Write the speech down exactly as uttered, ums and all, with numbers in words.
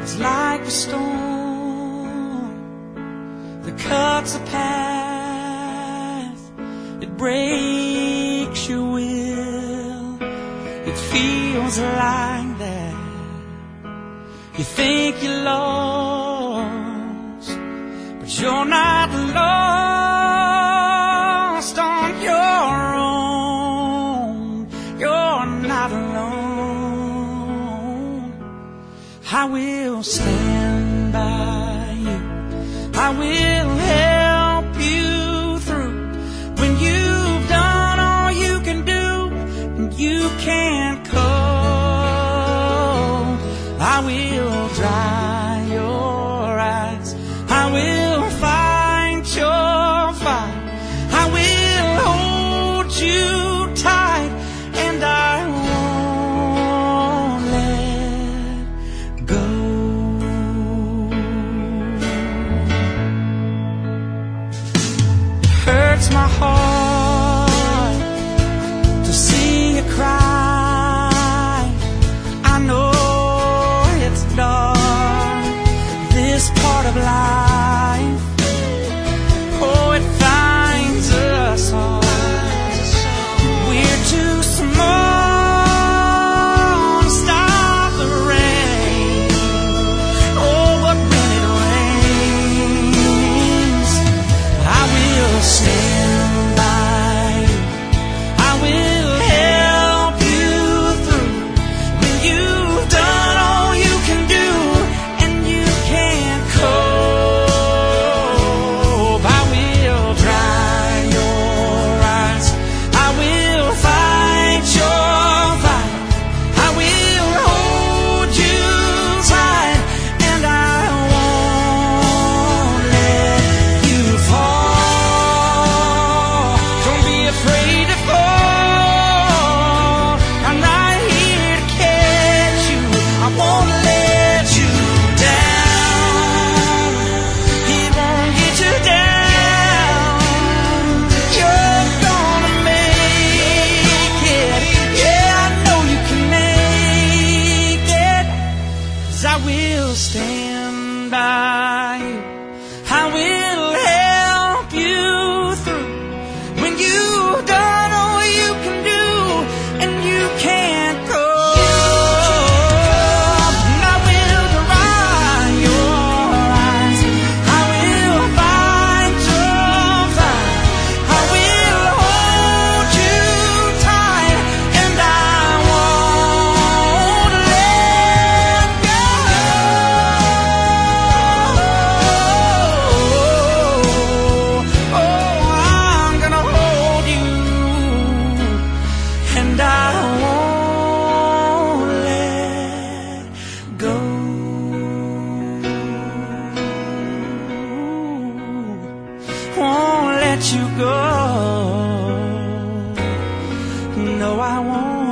It's like a storm that cuts a path, it breaks your will. It feels like that. You think you're lost, but you're not lost on your own. You're not alone. I will stand by you. I will help you through when you've done all you can do and you can't cope. I will dry your eyes. I will fight your fight. I will hold you tight, and I won't let go. It hurts my heart to see you cry. I know it's dark, this part of life. Oh, it finds us all. We're too small to stop the rain. Oh, but when it rains, I will stand by you. I will help you through when you've done all you can do and you can't cope. I will dry your eyes. I will fight your fight. I will hold you tight, and I won't let you fall. Don't be afraid to fall. I'm right here to catch you. I won't let you down. He won't get you down. You're gonna make it. Yeah, I know you can make it. 'Cause I will stand by you. I will help you through when you've done all you can do and you can't go. And I will dry your eyes. I will fight your fight. I will hold you tight, and I won't let go. Oh, I'm gonna hold you, and I won't let go. Won't let you go. No, I won't.